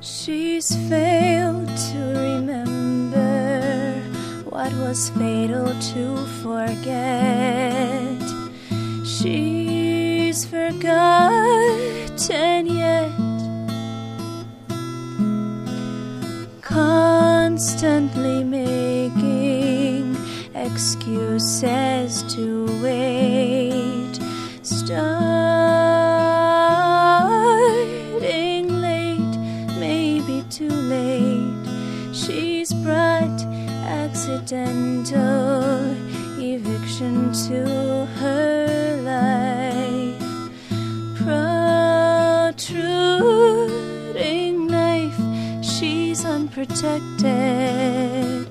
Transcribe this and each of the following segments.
She's failed to remember what was fatal to forget. She's forgotten yet, constantly making excuses to wait. Starting late, maybe too late. She's brought accidental eviction to her life. Protruding knife, she's unprotected.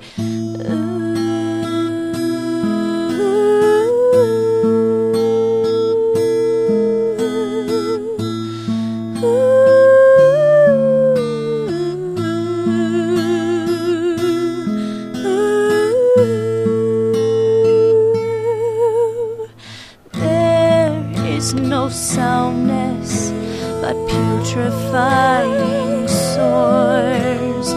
No soundness but putrefying sores,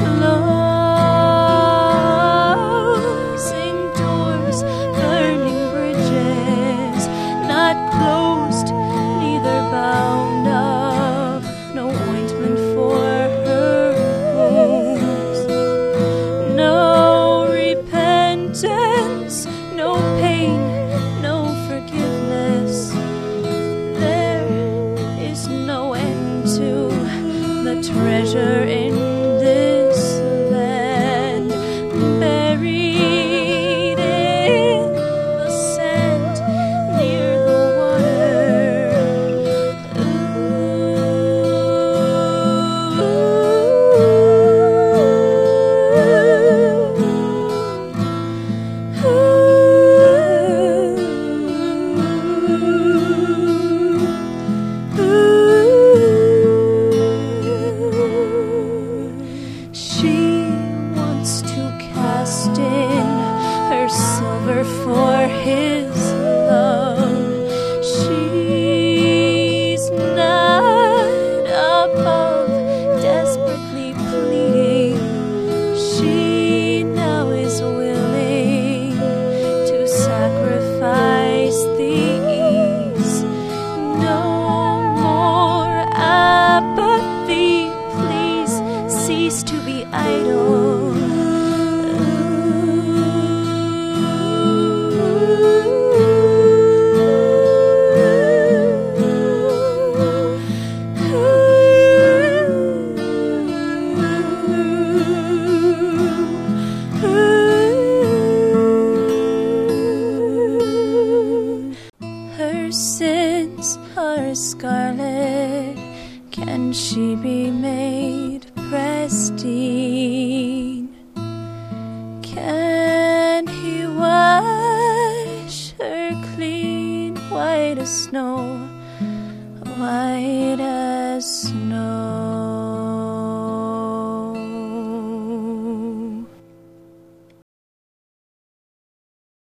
closing doors, burning bridges, not closed, neither bound up, no ointment for her wounds, no repentance, no pain, no forgiveness. Treasure in this land, buried in the sand near the water. Silver for his love. She's not above desperately pleading. She now is willing to sacrifice the ease. No more apathy, please cease to be idle. Her sins are scarlet. Can she be made pristine? Can he wash her clean, white as snow, white as